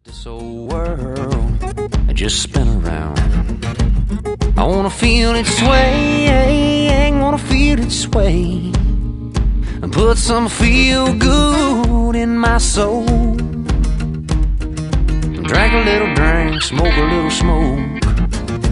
This old world I just spin around. I wanna feel it sway, wanna feel it sway, and put some feel good in my soul. Drink a little drink, smoke a little smoke,